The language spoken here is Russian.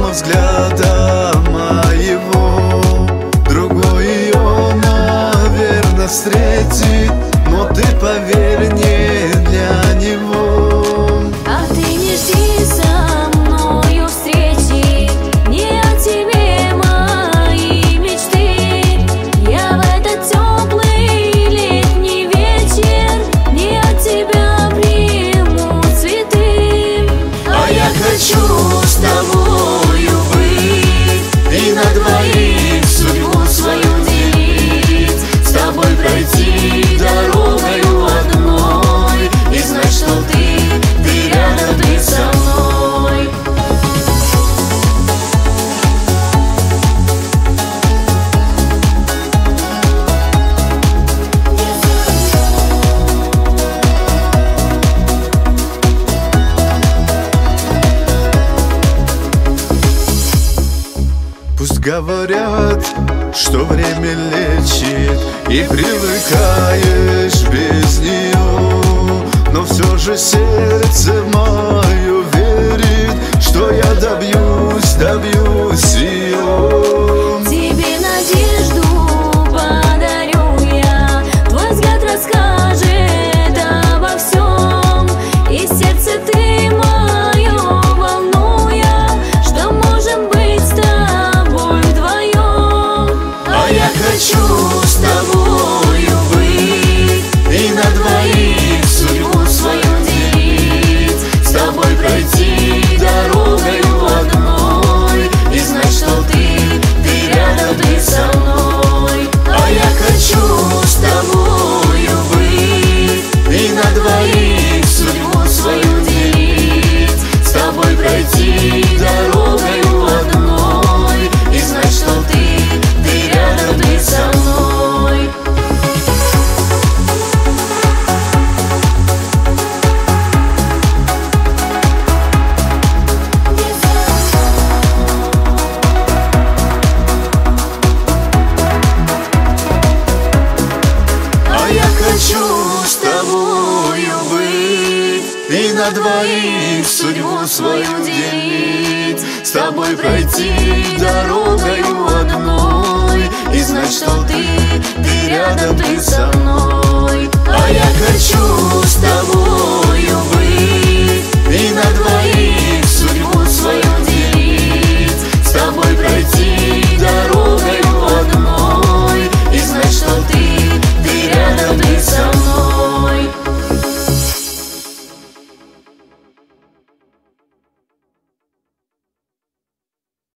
но взгляда моего другой ее, наверное, встретит. Но ты поверь, не для него. А ты не жди со мною встречи, не о тебе мои мечты. Я в этот теплый летний вечер не от тебя приму цветы. А я хочу с тобою быть и на двоих судьбу свою делить, с тобой пройти дорогою одной и знать, что ты рядом, ты со мной. Пусть говорят, что время лечит и привыкаешь без нее, но все же сердце мое верит, что я добьюсь ее. Тебе надежду подарю я, твой взгляд расскажет обо всем, и сердце ты мое волнуя, что можем быть с тобой вдвоем. А я хочу с тобою быть и на двоих судьбу свою делить, с тобой пройти дорогою одной и знать, что ты рядом, ты со мной. А я хочу с тобою быть и на двоих судьбу свою делить, с тобой пройти дорогою одной и знать, что ты рядом, ты со мной. А я хочу с тобою быть и на двоих судьбу свою делить, с тобой пройти дорогою одной и знать, что ты рядом, ты со